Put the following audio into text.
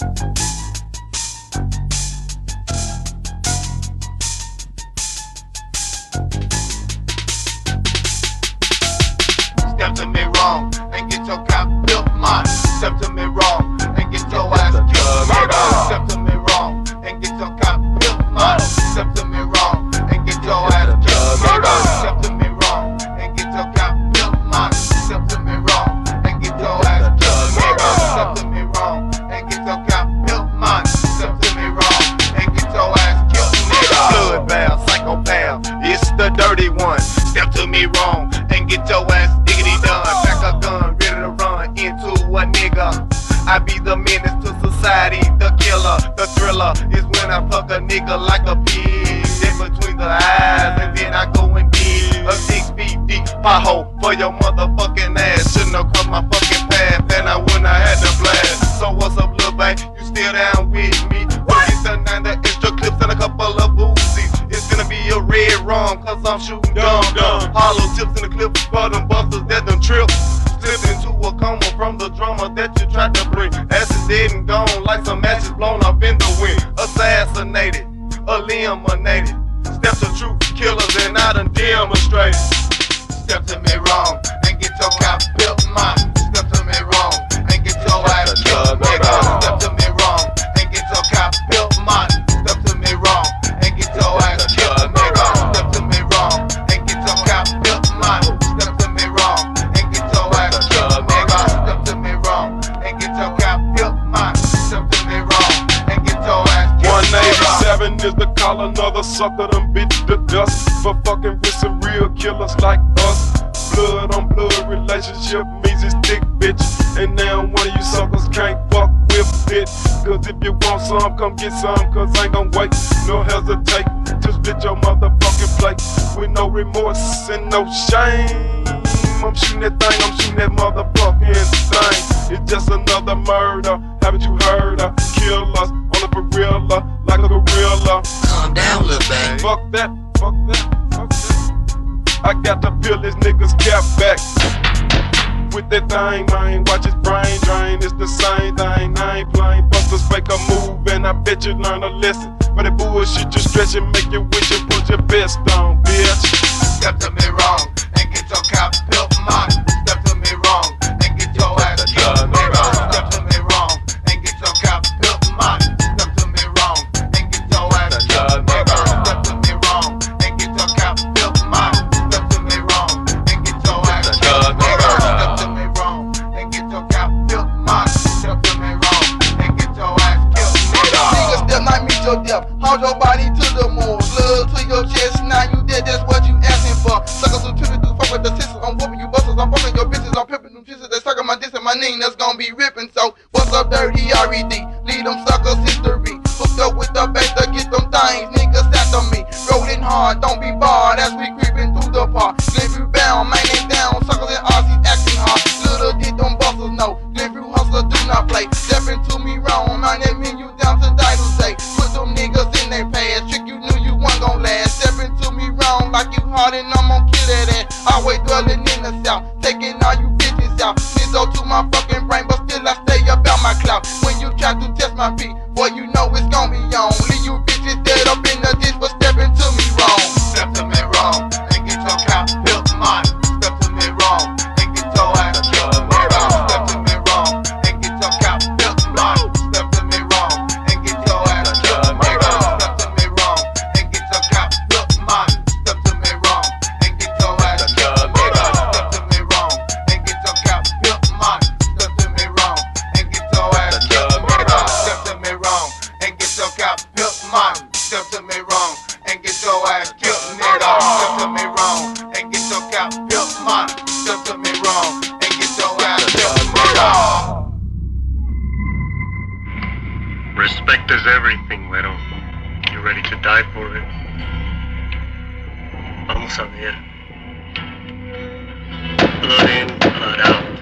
Step to me wrong and get your cop built mine. Step to me wrong and get your ass killed. Step to me wrong and get your cop built mine. Step to me wrong and get your ass killed. Step to me wrong and get your cop built mine. Step to me wrong and get your ass killed. Step to me wrong and get your cop built mine. Step to me wrong and get your ass killed. Bloodbath, psychopath, it's the dirty one. Step to me wrong and get your ass diggity done. Pack a gun, ready to run into a nigga. I be the menace to society, the killer. The thriller is when I fuck a nigga like a pig in between the eyes, and then I go and dig a 6 feet deep pothole for your motherfucking ass. Shouldn't have crossed my fucking path, and I wouldn't have had to blast. So what's up, little babe? You still down with me? What? Get the 9 extra clips and a couple of Uzis. It's gonna be a red rum, cause I'm shooting dumb. Hollow tips in the clip for them busters that done trip. Slipped into a coma from the drama that you tried to bring. Ashes dead and gone like some ashes blown up in the wind. Assassinated, eliminated. Step to truth killers and I done demonstrated. Step to me wrong and get your cop built mine. Step to me wrong and get your ass killed. Step to me wrong and get your cop built mine. Step to me wrong and get your ass killed. Step to me wrong and get your cop built mine. Step to me wrong and get your ass killed. Step to me wrong and get your cop built mine. Step to me wrong and get your ass killed. 187 is the call, another sucker done bit the dust for fucking with some real killers like us. Blood on blood relationship means it's thick, bitch. And now one of you suckers can't fuck with it. Cause if you want some, come get some, cause I ain't gon' wait. No hesitate, just split your motherfucking plate with no remorse and no shame. I'm shooting that thing, I'm shooting that motherfucking thing. It's just another murder, haven't you heard her? Kill us on a gorilla, like a gorilla. Calm down, little baby. Fuck that, fuck that, fuck that. I got to peel this nigga's cap back with that thing, man. Watch his brain drain, it's the same thing. I ain't playing busters, make a move, and I bet you learn a lesson. For that bullshit you stretch and make you wish you put your best on, bitch. Step to me wrong and get your cop built mine. Step to me wrong and get your ass killed. Step to me wrong and get your cop built mine. Step to me wrong and get your ass killed. Step to me wrong and get your cop built mine. Step to me wrong and get your ass killed. Step to me wrong and get your cop built mine. Step to me wrong and get your ass killed. Nigga step not meet your death. Hold your body to the moon. Blood to your chest, now you dead, that's what you asking for. Suckers who tripping through, fuck with the sisters. I'm whooping you busters, I'm fucking your bitches. I'm pimping them bitches, they sucking my diss and my name, that's gonna be ripping. So, what's up, dirty R.E.D.? Lead them suckers history. Hooked up with the bass to get them things, niggas after me. Rolling hard, don't be barred as we creeping through the park. Glenview bound, man, they down. Suckers and RC's acting hard. Little did them busters know. Glenview hustlers do not play. Stepping to me wrong, man, they mean you down to die to say. Put them niggas in their past. Trick you knew you wasn't gon' last. Stepping to me wrong like you hard and I'm gon' kill that ass. Always dwelling in the south, taking all you bitches out. Mizo to my fucking brain, but still I stay about my clout. When you try to test my feet, boy, you know it's gon' be on. Leave you bitches dead up in the ditch for stepping to me wrong. Step to me wrong and get your cop built mine. Step to me wrong and get your ass killed. Step to me wrong and get your cop built mine. Step to me wrong and get your ass killed. Step to me wrong and get your cop built mine. Step to me wrong and get your ass killed. Step to me wrong and get your cop built mine. Step to me wrong and get your ass killed. Step to me wrong and get your cop built mine. Step to me wrong and get your ass killed, nigga. Step to me wrong and get your cop built mine. Step to me wrong and get your ass killed, nigga. Respect is everything, Güero. You ready to die for it? Vamos a ver. Blood in, blood out.